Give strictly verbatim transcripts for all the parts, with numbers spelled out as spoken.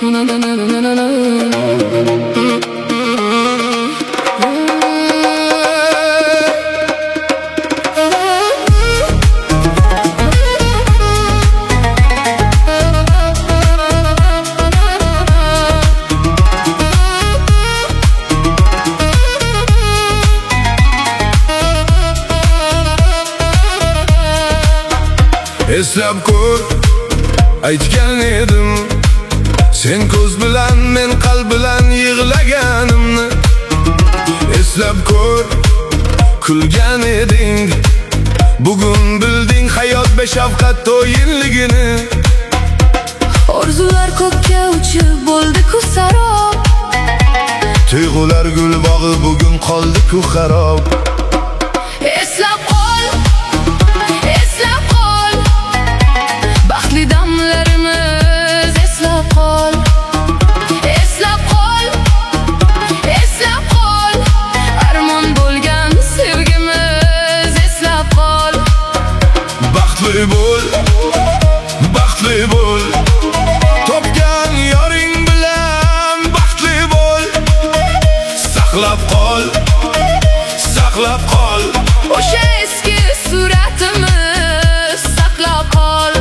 Eslab ko'r, aytgan edim, sen ko'z bilan, men qalb bilan yig'laganimni. Eslab ko'r, kulgan eding, bugun bilding hayot beshafqat to'yinligini. Orzular ko'kka uchib bo'ldi-ku sarob, Tuyg'ular gul bog'i bugun qoldi-ku xarob. Eslab qol, eslab qol, baxtli damlarimiz eslab qol. Eslab qol, eslab qol, armon bo'lgan sevgimiz eslab qol. Baxtli bo'l, baxtli bo'l, topgan yoring bilan baxtli bo'l. Saqlab qol, saqlab qol, o'sha eski suratimiz saqlab qol.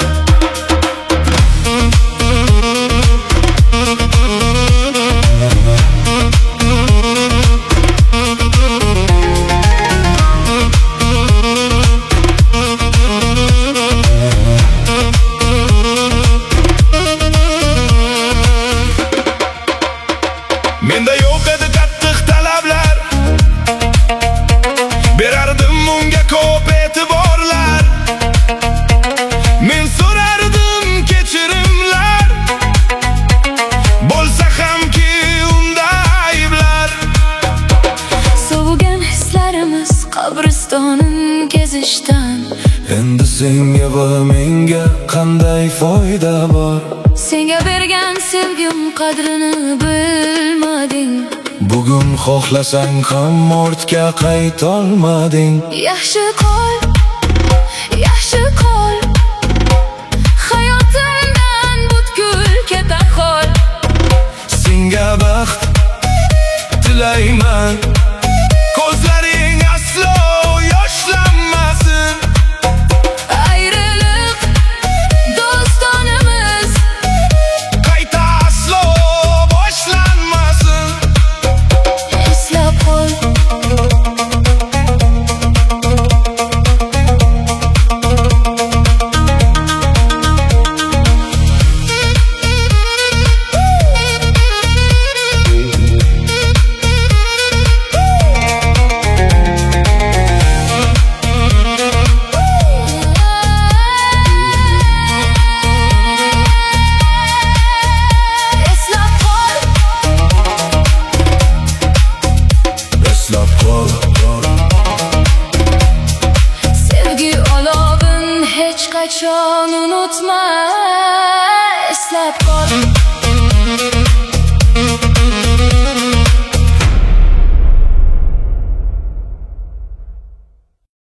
Menda yo'q edi qattiq talablar, berardim unga ko'p e'tiborlar. Men so'rardim kechirimlar, bo'lsa hamki unda ayblar. Sovigan hislarimiz qabristonin kezishdan, Endi senga va menga qanday foyda bor? senga bergan sevgim qadrini bilmading. Bugun xohlasang ham ortga qaytolmading. Yaxshi qol, yaxshi qol,